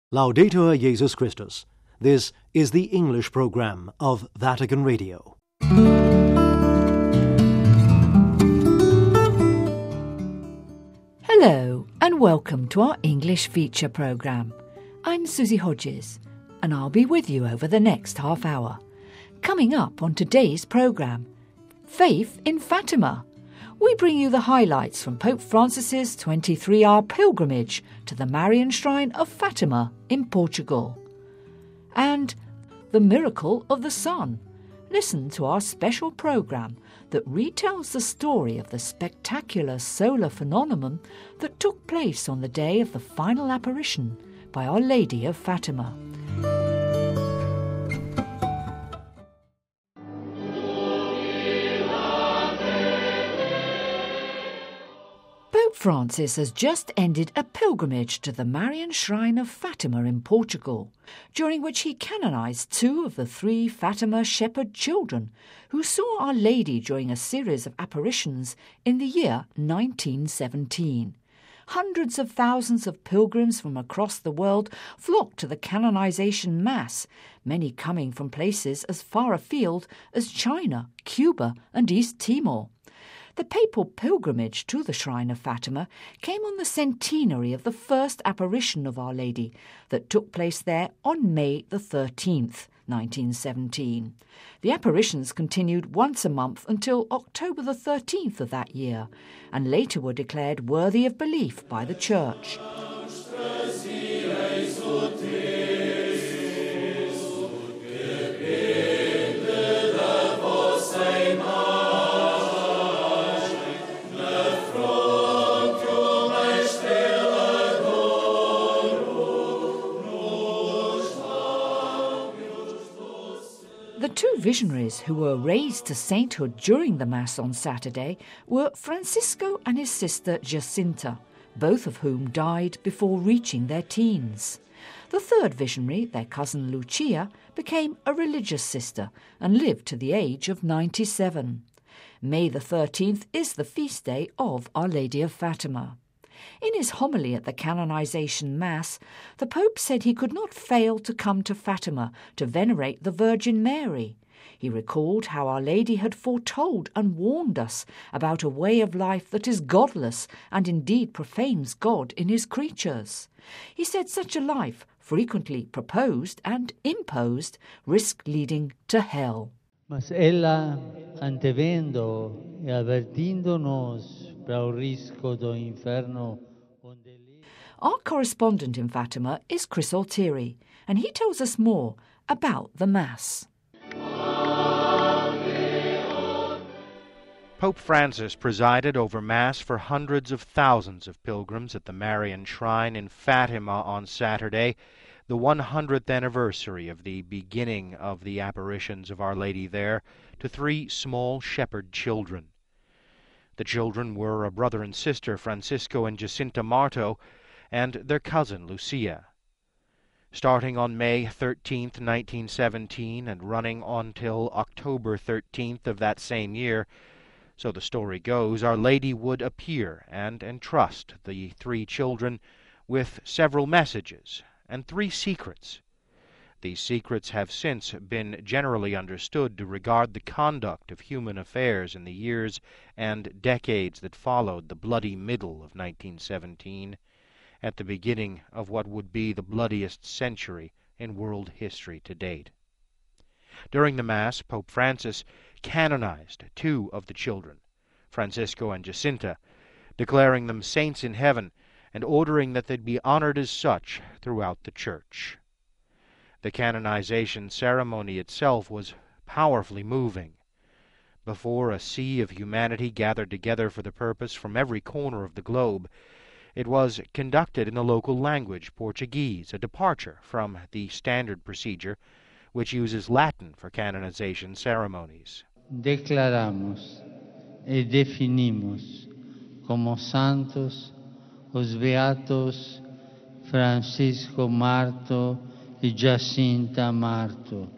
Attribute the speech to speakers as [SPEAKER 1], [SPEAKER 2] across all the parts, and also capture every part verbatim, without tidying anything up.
[SPEAKER 1] Laudetur Jesus Christus. This is the English program of Vatican Radio.
[SPEAKER 2] Hello and welcome to our English feature program. I'm Susie Hodges and I'll be with you over the next half hour. Coming up on today's program, Faith in Fatima. We bring you the highlights from Pope Francis's twenty-three hour pilgrimage to the Marian Shrine of Fatima in Portugal. And the Miracle of the Sun. Listen to our special programme that retells the story of the spectacular solar phenomenon that took place on the day of the final apparition by Our Lady of Fatima. Pope Francis has just ended a pilgrimage to the Marian Shrine of Fatima in Portugal, during which he canonised two of the three Fatima shepherd children who saw Our Lady during a series of apparitions in the year nineteen seventeen. Hundreds of thousands of pilgrims from across the world flocked to the canonisation Mass, many coming from places as far afield as China, Cuba and East Timor. The papal pilgrimage to the Shrine of Fatima came on the centenary of the first apparition of Our Lady that took place there on May the thirteenth, nineteen seventeen. The apparitions continued once a month until October the thirteenth of that year, and later were declared worthy of belief by the Church. The two visionaries who were raised to sainthood during the Mass on Saturday were Francisco and his sister Jacinta, both of whom died before reaching their teens. The third visionary, their cousin Lucia, became a religious sister and lived to the age of ninety-seven. May the thirteenth is the feast day of Our Lady of Fatima. In his homily at the canonisation Mass, the Pope said he could not fail to come to Fatima to venerate the Virgin Mary. He recalled how Our Lady had foretold and warned us about a way of life that is godless and indeed profanes God in his creatures. He said such a life, frequently proposed and imposed, risked leading to hell.
[SPEAKER 3] Mas ella, antevendo e avertindo-nos para o risco do inferno.
[SPEAKER 2] Our correspondent in Fatima is Chris Altieri, and he tells us more about the Mass.
[SPEAKER 4] Pope Francis presided over Mass for hundreds of thousands of pilgrims at the Marian Shrine in Fatima on Saturday, the one hundredth anniversary of the beginning of the apparitions of Our Lady there to three small shepherd children. The children were a brother and sister, Francisco and Jacinta Marto, and their cousin Lucia. Starting on May thirteenth, nineteen seventeen, and running on till October thirteenth of that same year, so the story goes, Our Lady would appear and entrust the three children with several messages and three secrets. These secrets have since been generally understood to regard the conduct of human affairs in the years and decades that followed the bloody middle of nineteen seventeen, at the beginning of what would be the bloodiest century in world history to date. During the Mass, Pope Francis canonized two of the children, Francisco and Jacinta, declaring them saints in heaven and ordering that they be honored as such throughout the Church. The canonization ceremony itself was powerfully moving. Before a sea of humanity gathered together for the purpose from every corner of the globe, it was conducted in the local language, Portuguese, a departure from the standard procedure, which uses Latin for canonization ceremonies.
[SPEAKER 3] Declaramos e definimos como santos os beatos Francisco Marto e Jacinta Marto.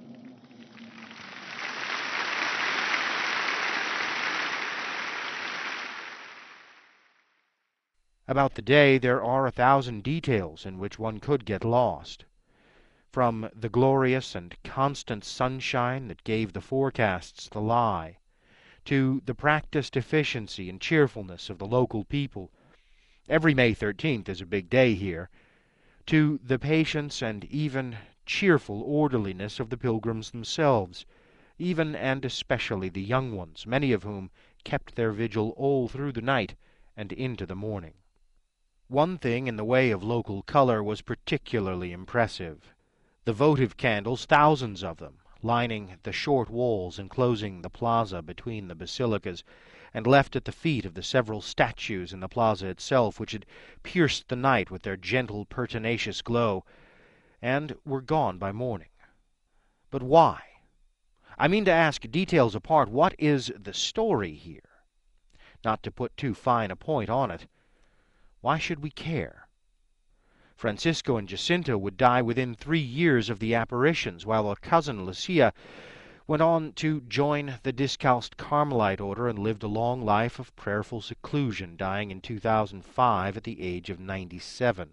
[SPEAKER 4] About the day there are a thousand details in which one could get lost. From the glorious and constant sunshine that gave the forecasts the lie, to the practiced efficiency and cheerfulness of the local people — every May thirteenth is a big day here — to the patience and even cheerful orderliness of the pilgrims themselves, even and especially the young ones, many of whom kept their vigil all through the night and into the morning. One thing in the way of local color was particularly impressive. The votive candles, thousands of them, lining the short walls enclosing the plaza between the basilicas, and left at the feet of the several statues in the plaza itself, which had pierced the night with their gentle, pertinacious glow, and were gone by morning. But why? I mean to ask, details apart, what is the story here? Not to put too fine a point on it, why should we care? Francisco and Jacinta would die within three years of the apparitions, while their cousin Lucia went on to join the Discalced Carmelite order and lived a long life of prayerful seclusion, dying in two thousand five at the age of ninety-seven.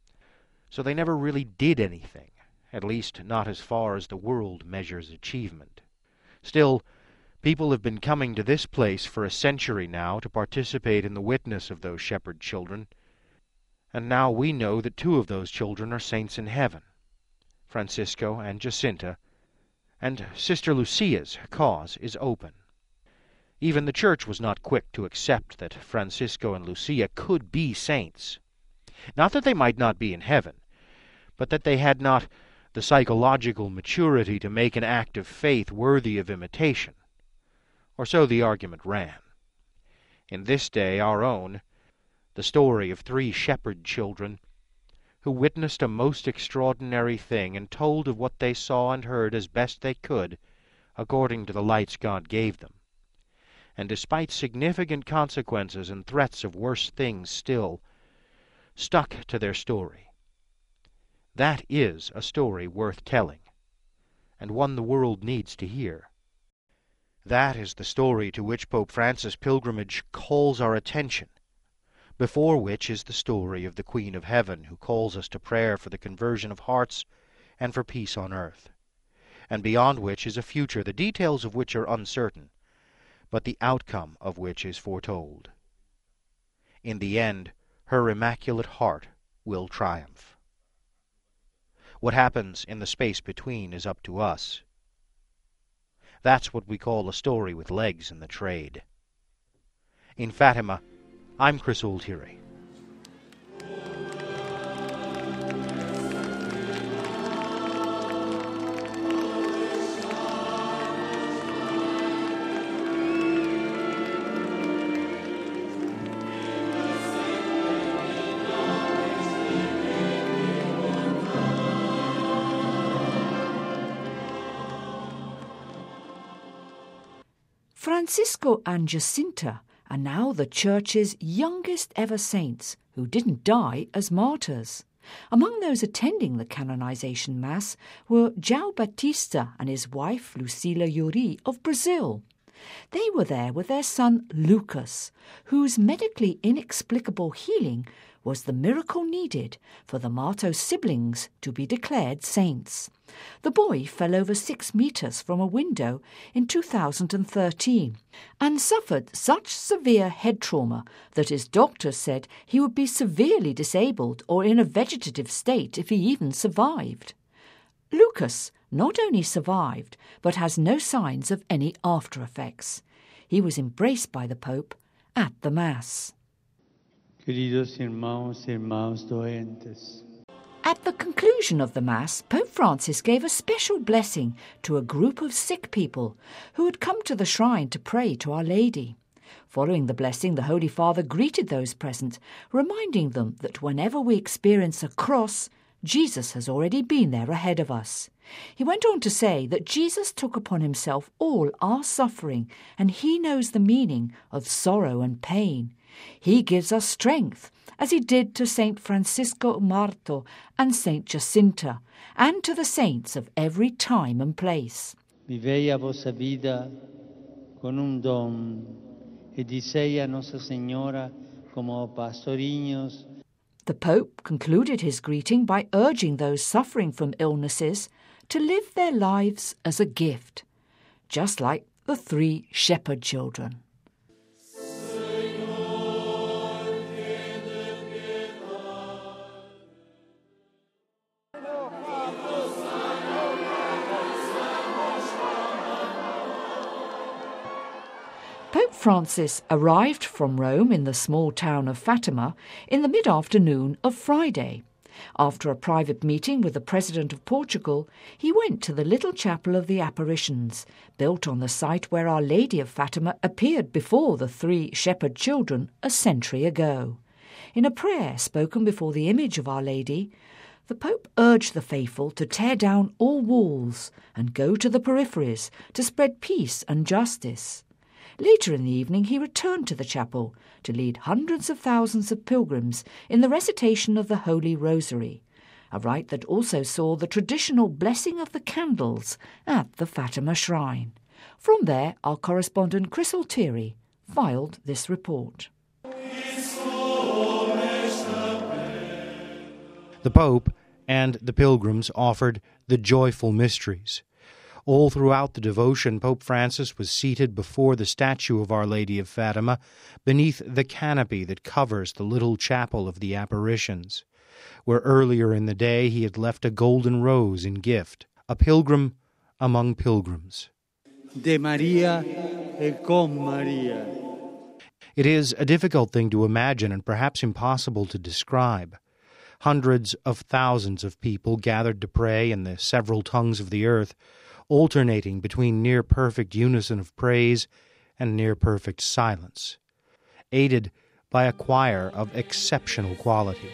[SPEAKER 4] So they never really did anything, at least not as far as the world measures achievement. Still, people have been coming to this place for a century now to participate in the witness of those shepherd children, and now we know that two of those children are saints in heaven, Francisco and Jacinta, and Sister Lucia's cause is open. Even the Church was not quick to accept that Francisco and Lucia could be saints. Not that they might not be in heaven, but that they had not the psychological maturity to make an act of faith worthy of imitation. Or so the argument ran. In this day, our own, the story of three shepherd children who witnessed a most extraordinary thing and told of what they saw and heard as best they could, according to the lights God gave them. And despite significant consequences and threats of worse things still, stuck to their story. That is a story worth telling, and one the world needs to hear. That is the story to which Pope Francis' pilgrimage calls our attention, before which is the story of the Queen of Heaven, who calls us to prayer for the conversion of hearts and for peace on earth, and beyond which is a future, the details of which are uncertain, but the outcome of which is foretold. In the end, her Immaculate Heart will triumph. What happens in the space between is up to us. That's what we call a story with legs in the trade. In Fatima, I'm Chris Altieri.
[SPEAKER 2] Francisco and Jacinta are now the Church's youngest ever saints who didn't die as martyrs. Among those attending the canonization Mass were João Batista and his wife Lucila Yuri of Brazil. They were there with their son Lucas, whose medically inexplicable healing was the miracle needed for the Marto siblings to be declared saints. The boy fell over six metres from a window in two thousand thirteen and suffered such severe head trauma that his doctors said he would be severely disabled or in a vegetative state if he even survived. Lucas not only survived, but has no signs of any after effects. He was embraced by the Pope at the Mass.
[SPEAKER 3] Queridos hermanos y hermanas doentes.
[SPEAKER 2] At the conclusion of the Mass, Pope Francis gave a special blessing to a group of sick people who had come to the shrine to pray to Our Lady. Following the blessing, the Holy Father greeted those present, reminding them that whenever we experience a cross, Jesus has already been there ahead of us. He went on to say that Jesus took upon himself all our suffering, and he knows the meaning of sorrow and pain. He gives us strength, as he did to Saint Francisco Marto and Saint Jacinta, and to the saints of every time and place.
[SPEAKER 3] Vivei a vossa vida con un dom, e dissei a Nossa Senhora como pastoriños.
[SPEAKER 2] The Pope concluded his greeting by urging those suffering from illnesses to live their lives as a gift, just like the three shepherd children. Pope Francis arrived from Rome in the small town of Fatima in the mid-afternoon of Friday. After a private meeting with the President of Portugal, he went to the little chapel of the Apparitions, built on the site where Our Lady of Fatima appeared before the three shepherd children a century ago. In a prayer spoken before the image of Our Lady, the Pope urged the faithful to tear down all walls and go to the peripheries to spread peace and justice. Later in the evening he returned to the chapel to lead hundreds of thousands of pilgrims in the recitation of the Holy Rosary, a rite that also saw the traditional blessing of the candles at the Fatima Shrine. From there, our correspondent Chris Altieri filed this report.
[SPEAKER 4] The Pope and the pilgrims offered the joyful mysteries. All throughout the devotion, Pope Francis was seated before the statue of Our Lady of Fatima, beneath the canopy that covers the little chapel of the Apparitions, where earlier in the day he had left a golden rose in gift, a pilgrim among pilgrims.
[SPEAKER 3] De Maria e con Maria.
[SPEAKER 4] It is a difficult thing to imagine and perhaps impossible to describe. Hundreds of thousands of people gathered to pray in the several tongues of the earth, alternating between near-perfect unison of praise and near-perfect silence, aided by a choir of exceptional quality.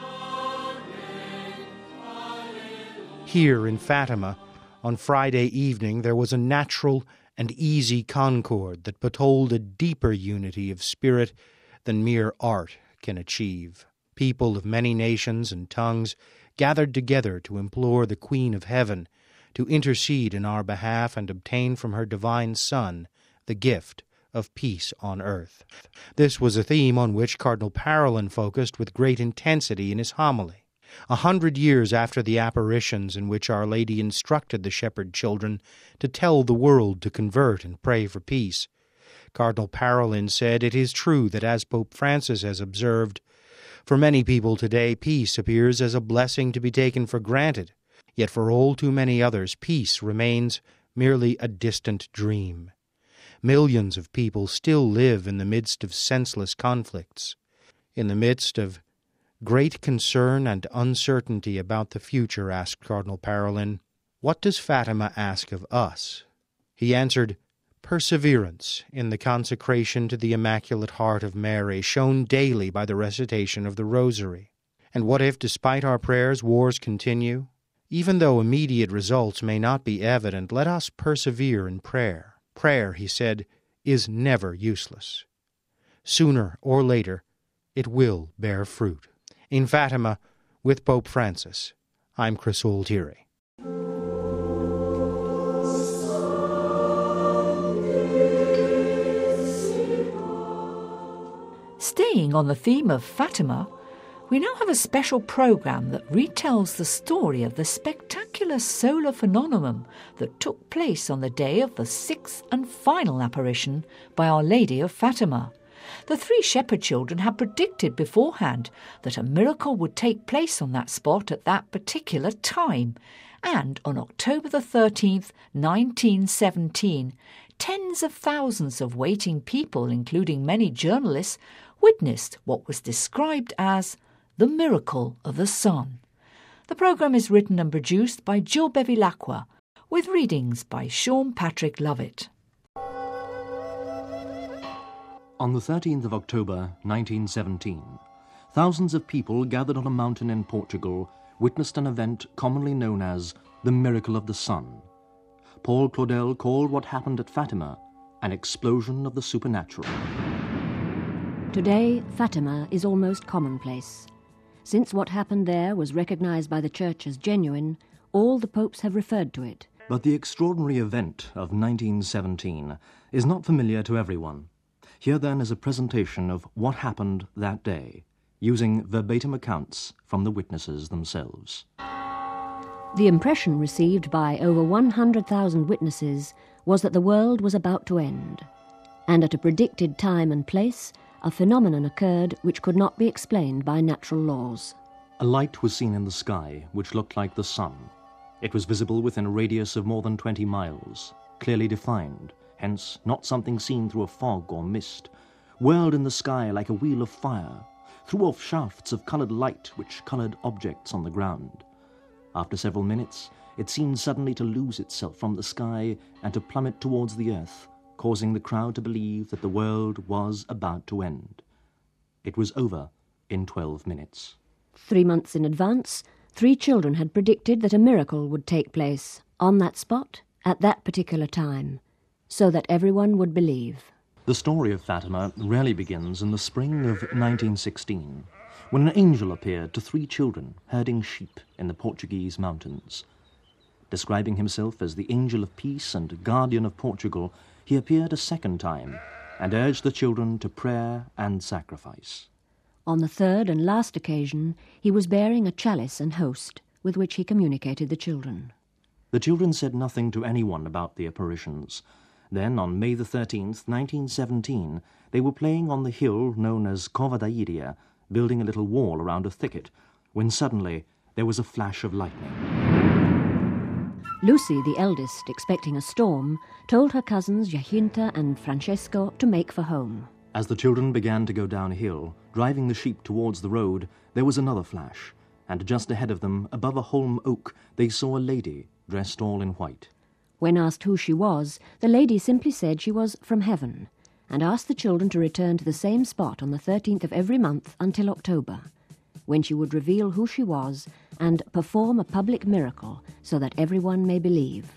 [SPEAKER 4] Here in Fatima, on Friday evening, there was a natural and easy concord that betold a deeper unity of spirit than mere art can achieve. People of many nations and tongues gathered together to implore the Queen of Heaven to intercede in our behalf and obtain from her divine Son the gift of peace on earth. This was a theme on which Cardinal Parolin focused with great intensity in his homily. A hundred years after the apparitions in which Our Lady instructed the shepherd children to tell the world to convert and pray for peace, Cardinal Parolin said, "It is true that, as Pope Francis has observed, for many people today peace appears as a blessing to be taken for granted. Yet for all too many others, peace remains merely a distant dream. Millions of people still live in the midst of senseless conflicts, in the midst of great concern and uncertainty about the future." Asked Cardinal Parolin, "What does Fatima ask of us?" He answered, "Perseverance in the consecration to the Immaculate Heart of Mary, shown daily by the recitation of the Rosary. And what if, despite our prayers, wars continue? Even though immediate results may not be evident, let us persevere in prayer. Prayer," he said, "is never useless. Sooner or later, it will bear fruit." In Fatima, with Pope Francis, I'm Chris Altieri.
[SPEAKER 2] Staying on the theme of Fatima, we now have a special programme that retells the story of the spectacular solar phenomenon that took place on the day of the sixth and final apparition by Our Lady of Fatima. The three shepherd children had predicted beforehand that a miracle would take place on that spot at that particular time, and on October the thirteenth, nineteen seventeen, tens of thousands of waiting people, including many journalists, witnessed what was described as the miracle of the sun. The programme is written and produced by Jill Bevilacqua, with readings by Sean Patrick Lovett.
[SPEAKER 5] On the thirteenth of October, nineteen seventeen, thousands of people gathered on a mountain in Portugal witnessed an event commonly known as the Miracle of the Sun. Paul Claudel called what happened at Fatima an explosion of the supernatural.
[SPEAKER 6] Today, Fatima is almost commonplace. Since what happened there was recognized by the Church as genuine, all the popes have referred to it.
[SPEAKER 5] But the extraordinary event of nineteen seventeen is not familiar to everyone. Here then is a presentation of what happened that day, using verbatim accounts from the witnesses themselves.
[SPEAKER 6] The impression received by over one hundred thousand witnesses was that the world was about to end, and at a predicted time and place, a phenomenon occurred which could not be explained by natural laws.
[SPEAKER 5] A light was seen in the sky which looked like the sun. It was visible within a radius of more than twenty miles, clearly defined, hence not something seen through a fog or mist, whirled in the sky like a wheel of fire, threw off shafts of coloured light which coloured objects on the ground. After several minutes, it seemed suddenly to lose itself from the sky and to plummet towards the earth, causing the crowd to believe that the world was about to end. It was over in twelve minutes.
[SPEAKER 6] Three months in advance, three children had predicted that a miracle would take place on that spot at that particular time, so that everyone would believe.
[SPEAKER 5] The story of Fatima really begins in the spring of nineteen sixteen, when an angel appeared to three children herding sheep in the Portuguese mountains. Describing himself as the angel of peace and guardian of Portugal, he appeared a second time and urged the children to prayer and sacrifice.
[SPEAKER 6] On the third and last occasion, he was bearing a chalice and host, with which he communicated the children.
[SPEAKER 5] The children said nothing to anyone about the apparitions. Then, on May the thirteenth, nineteen seventeen, they were playing on the hill known as Cova da Iria, building a little wall around a thicket, when suddenly there was a flash of lightning.
[SPEAKER 6] Lucy, the eldest, expecting a storm, told her cousins Jacinta and Francesco to make for home.
[SPEAKER 5] As the children began to go downhill, driving the sheep towards the road, there was another flash, and just ahead of them, above a holm oak, they saw a lady, dressed all in white.
[SPEAKER 6] When asked who she was, the lady simply said she was from heaven, and asked the children to return to the same spot on the thirteenth of every month until October, when she would reveal who she was and perform a public miracle so that everyone may believe.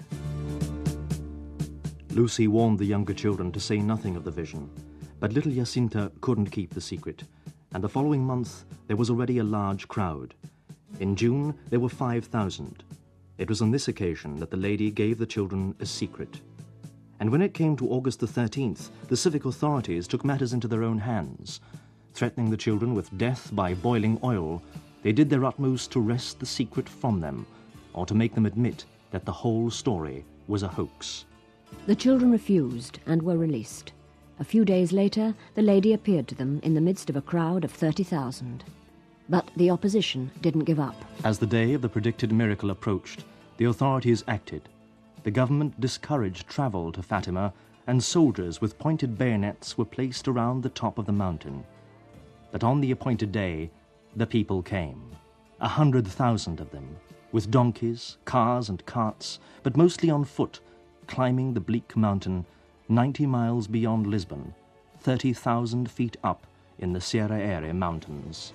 [SPEAKER 5] Lucy warned the younger children to say nothing of the vision, but little Jacinta couldn't keep the secret, and the following month there was already a large crowd. In June there were five thousand. It was on this occasion that the lady gave the children a secret. And when it came to August the thirteenth, the civic authorities took matters into their own hands. Threatening the children with death by boiling oil, they did their utmost to wrest the secret from them, or to make them admit that the whole story was a hoax.
[SPEAKER 6] The children refused and were released. A few days later, the lady appeared to them in the midst of a crowd of thirty thousand. But the opposition didn't give up.
[SPEAKER 5] As the day of the predicted miracle approached, the authorities acted. The government discouraged travel to Fatima, and soldiers with pointed bayonets were placed around the top of the mountain. But on the appointed day, the people came, a hundred thousand of them, with donkeys, cars and carts, but mostly on foot, climbing the bleak mountain ninety miles beyond Lisbon, thirty thousand feet up in the Sierra Aire mountains.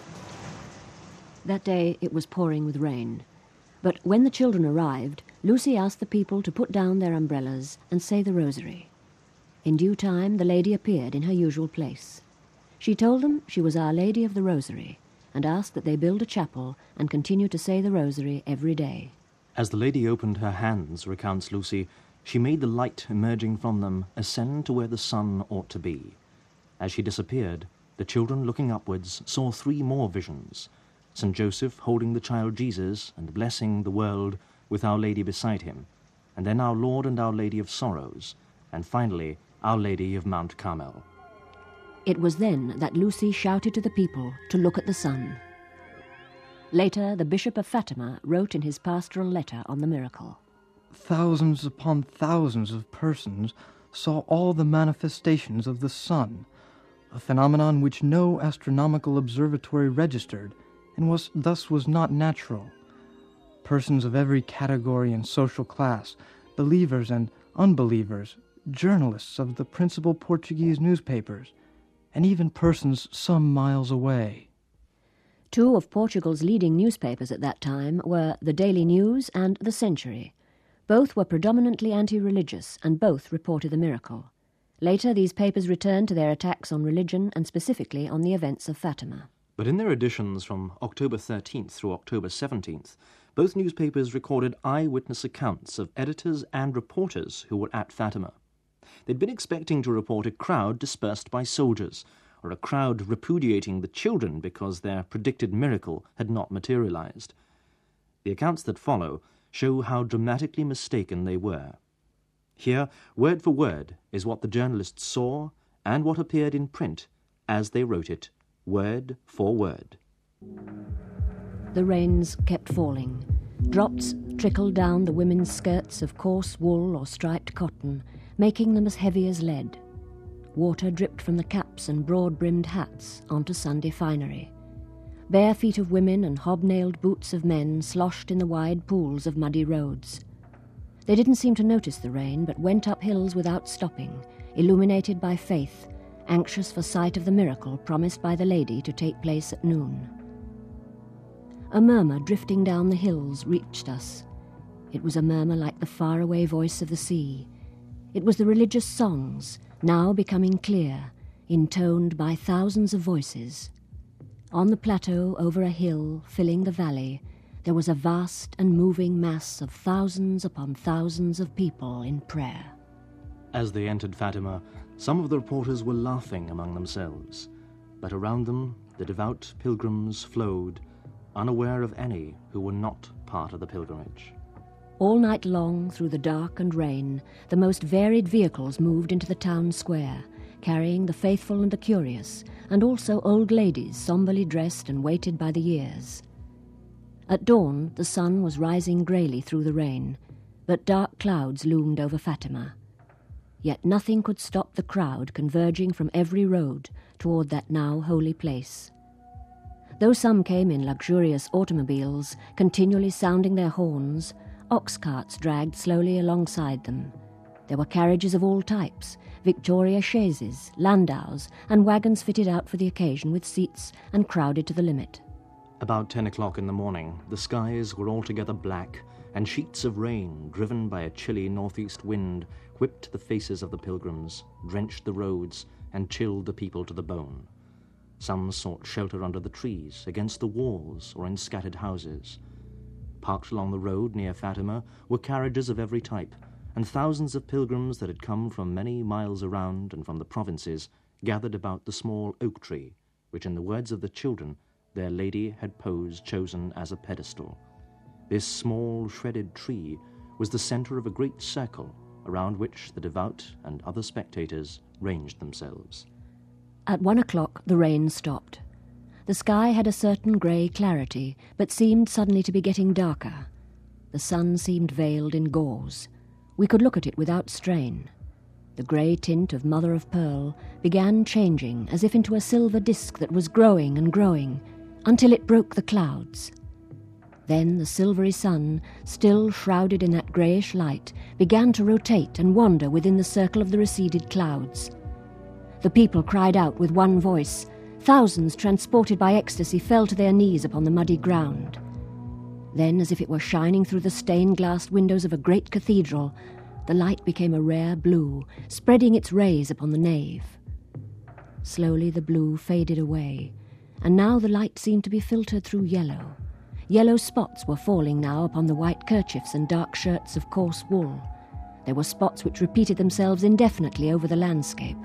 [SPEAKER 6] That day it was pouring with rain. But when the children arrived, Lucy asked the people to put down their umbrellas and say the rosary. In due time, the lady appeared in her usual place. She told them she was Our Lady of the Rosary, and asked that they build a chapel and continue to say the rosary every day.
[SPEAKER 5] As the lady opened her hands, recounts Lucy, she made the light emerging from them ascend to where the sun ought to be. As she disappeared, the children looking upwards saw three more visions: Saint Joseph holding the child Jesus and blessing the world with Our Lady beside him, and then Our Lord and Our Lady of Sorrows, and finally Our Lady of Mount Carmel.
[SPEAKER 6] It was then that Lucy shouted to the people to look at the sun. Later, the Bishop of Fatima wrote in his pastoral letter on the miracle.
[SPEAKER 7] Thousands upon thousands of persons saw all the manifestations of the sun, a phenomenon which no astronomical observatory registered, and was thus was not natural. Persons of every category and social class, believers and unbelievers, journalists of the principal Portuguese newspapers, and even persons some miles away.
[SPEAKER 6] Two of Portugal's leading newspapers at that time were the Daily News and the Century. Both were predominantly anti-religious, and both reported the miracle. Later, these papers returned to their attacks on religion and specifically on the events of Fatima.
[SPEAKER 5] But in their editions from October thirteenth through October seventeenth, both newspapers recorded eyewitness accounts of editors and reporters who were at Fatima. They'd been expecting to report a crowd dispersed by soldiers, or a crowd repudiating the children because their predicted miracle had not materialized. The accounts that follow show how dramatically mistaken they were. Here, word for word, is what the journalists saw and what appeared in print as they wrote it, word for word.
[SPEAKER 6] The rains kept falling. Drops trickled down the women's skirts of coarse wool or striped cotton, making them as heavy as lead. Water dripped from the caps and broad-brimmed hats onto Sunday finery. Bare feet of women and hobnailed boots of men sloshed in the wide pools of muddy roads. They didn't seem to notice the rain, but went up hills without stopping, illuminated by faith, anxious for sight of the miracle promised by the lady to take place at noon. A murmur drifting down the hills reached us. It was a murmur like the faraway voice of the sea. It was the religious songs, now becoming clear, intoned by thousands of voices. On the plateau over a hill filling the valley, there was a vast and moving mass of thousands upon thousands of people in prayer.
[SPEAKER 5] As they entered Fatima, some of the reporters were laughing among themselves, but around them the devout pilgrims flowed, unaware of any who were not part of the pilgrimage.
[SPEAKER 6] All night long, through the dark and rain, the most varied vehicles moved into the town square, carrying the faithful and the curious, and also old ladies somberly dressed and weighted by the years. At dawn, the sun was rising greyly through the rain, but dark clouds loomed over Fatima. Yet nothing could stop the crowd converging from every road toward that now holy place. Though some came in luxurious automobiles, continually sounding their horns, ox carts dragged slowly alongside them. There were carriages of all types, Victoria chaises, landaus, and wagons fitted out for the occasion with seats and crowded to the limit.
[SPEAKER 5] About ten o'clock in the morning, the skies were altogether black, and sheets of rain, driven by a chilly northeast wind, whipped the faces of the pilgrims, drenched the roads, and chilled the people to the bone. Some sought shelter under the trees, against the walls, or in scattered houses. Parked along the road near Fatima were carriages of every type, and thousands of pilgrims that had come from many miles around and from the provinces gathered about the small oak tree, which, in the words of the children, their lady had posed chosen as a pedestal. This small, shredded tree was the center of a great circle around which the devout and other spectators ranged themselves.
[SPEAKER 6] At one o'clock the rain stopped. The sky had a certain grey clarity, but seemed suddenly to be getting darker. The sun seemed veiled in gauze. We could look at it without strain. The grey tint of mother of pearl began changing as if into a silver disk that was growing and growing, until it broke the clouds. Then the silvery sun, still shrouded in that greyish light, began to rotate and wander within the circle of the receded clouds. The people cried out with one voice. Thousands, transported by ecstasy, fell to their knees upon the muddy ground. Then, as if it were shining through the stained-glass windows of a great cathedral, the light became a rare blue, spreading its rays upon the nave. Slowly the blue faded away, and now the light seemed to be filtered through yellow. Yellow spots were falling now upon the white kerchiefs and dark shirts of coarse wool. There were spots which repeated themselves indefinitely over the landscape.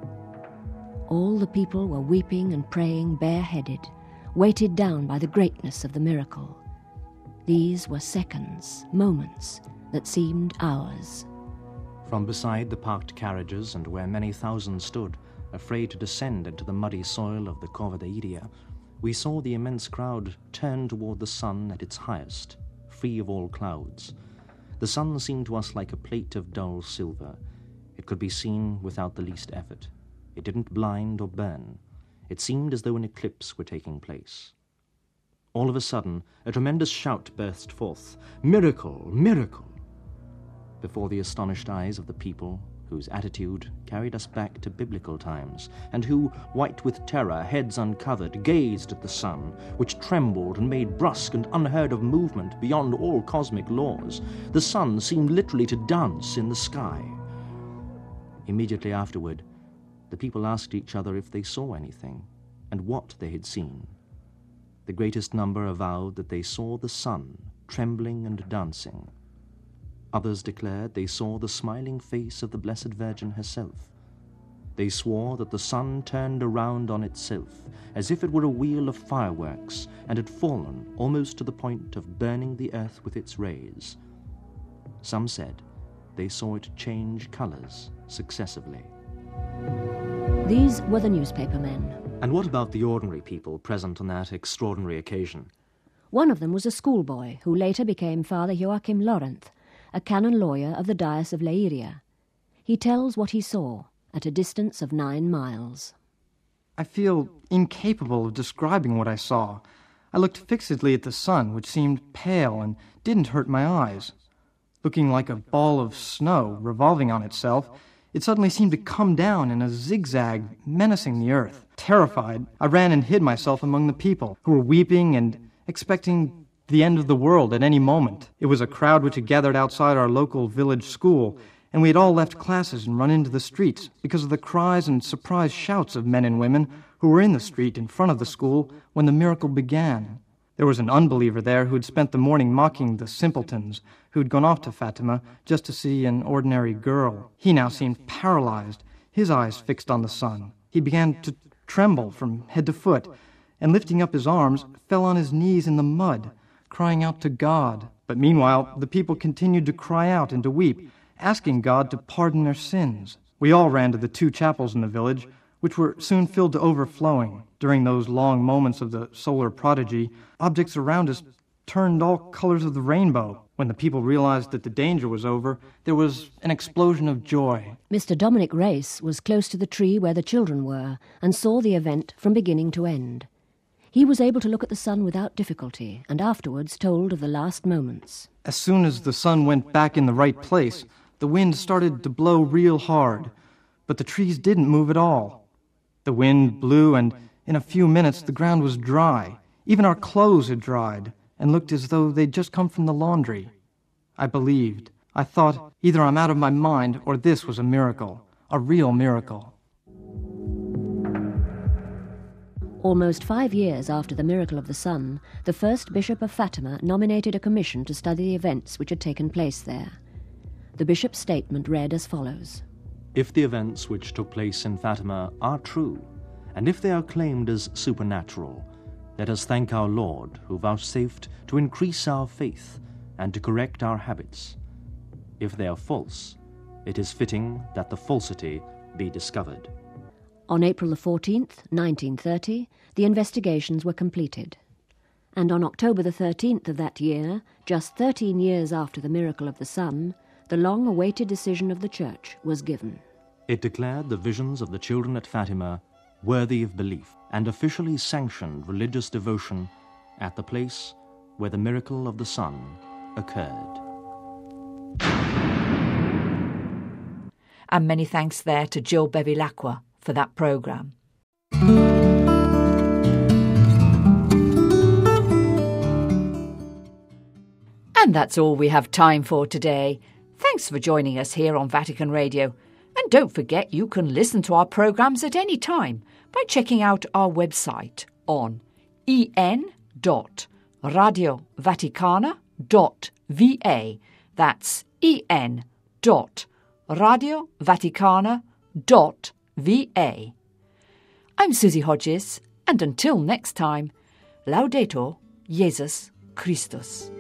[SPEAKER 6] All the people were weeping and praying bareheaded, weighted down by the greatness of the miracle. These were seconds, moments, that seemed hours.
[SPEAKER 5] From beside the parked carriages and where many thousands stood, afraid to descend into the muddy soil of the Cova de Iria, we saw the immense crowd turn toward the sun at its highest, free of all clouds. The sun seemed to us like a plate of dull silver. It could be seen without the least effort. It didn't blind or burn. It seemed as though an eclipse were taking place. All of a sudden, a tremendous shout burst forth. Miracle! Miracle! Before the astonished eyes of the people, whose attitude carried us back to biblical times, and who, white with terror, heads uncovered, gazed at the sun, which trembled and made brusque and unheard-of movement beyond all cosmic laws, the sun seemed literally to dance in the sky. Immediately afterward, the people asked each other if they saw anything, and what they had seen. The greatest number avowed that they saw the sun trembling and dancing. Others declared they saw the smiling face of the Blessed Virgin herself. They swore that the sun turned around on itself, as if it were a wheel of fireworks, and had fallen almost to the point of burning the earth with its rays. Some said they saw it change colours successively.
[SPEAKER 6] These were the newspaper men.
[SPEAKER 5] And what about the ordinary people present on that extraordinary occasion?
[SPEAKER 6] One of them was a schoolboy who later became Father Joachim Lorenz, a canon lawyer of the Diocese of Leiria. He tells what he saw at a distance of nine miles.
[SPEAKER 7] I feel incapable of describing what I saw. I looked fixedly at the sun, which seemed pale and didn't hurt my eyes. Looking like a ball of snow revolving on itself, it suddenly seemed to come down in a zigzag, menacing the earth. Terrified, I ran and hid myself among the people, who were weeping and expecting the end of the world at any moment. It was a crowd which had gathered outside our local village school, and we had all left classes and run into the streets because of the cries and surprised shouts of men and women who were in the street in front of the school when the miracle began. There was an unbeliever there who had spent the morning mocking the simpletons who had gone off to Fatima just to see an ordinary girl. He now seemed paralyzed, his eyes fixed on the sun. He began to tremble from head to foot, and lifting up his arms, fell on his knees in the mud, crying out to God. But meanwhile, the people continued to cry out and to weep, asking God to pardon their sins. We all ran to the two chapels in the village, which were soon filled to overflowing. During those long moments of the solar prodigy, objects around us turned all colors of the rainbow. When the people realized that the danger was over, there was an explosion of joy.
[SPEAKER 6] Mister Dominic Race was close to the tree where the children were and saw the event from beginning to end. He was able to look at the sun without difficulty and afterwards told of the last moments.
[SPEAKER 7] As soon as the sun went back in the right place, the wind started to blow real hard, but the trees didn't move at all. The wind blew, and in a few minutes the ground was dry. Even our clothes had dried and looked as though they'd just come from the laundry. I believed. I thought, either I'm out of my mind or this was a miracle, a real miracle.
[SPEAKER 6] Almost five years after the miracle of the sun, the first bishop of Fatima nominated a commission to study the events which had taken place there. The bishop's statement read as follows.
[SPEAKER 5] If the events which took place in Fatima are true, and if they are claimed as supernatural, let us thank our Lord, who vouchsafed to increase our faith and to correct our habits. If they are false, it is fitting that the falsity be discovered.
[SPEAKER 6] On April the fourteenth, nineteen thirty, the investigations were completed. And on October the thirteenth of that year, just thirteen years after the miracle of the sun, the long-awaited decision of the Church was given.
[SPEAKER 5] It declared the visions of the children at Fatima worthy of belief and officially sanctioned religious devotion at the place where the miracle of the sun occurred.
[SPEAKER 2] And many thanks there to Jill Bevilacqua for that programme. And that's all we have time for today. Thanks for joining us here on Vatican Radio. And don't forget you can listen to our programmes at any time by checking out our website on e n dot radio vaticana dot v a. That's e n dot radio vaticana dot v a. I'm Susie Hodges, and until next time, Laudetur Jesus Christus.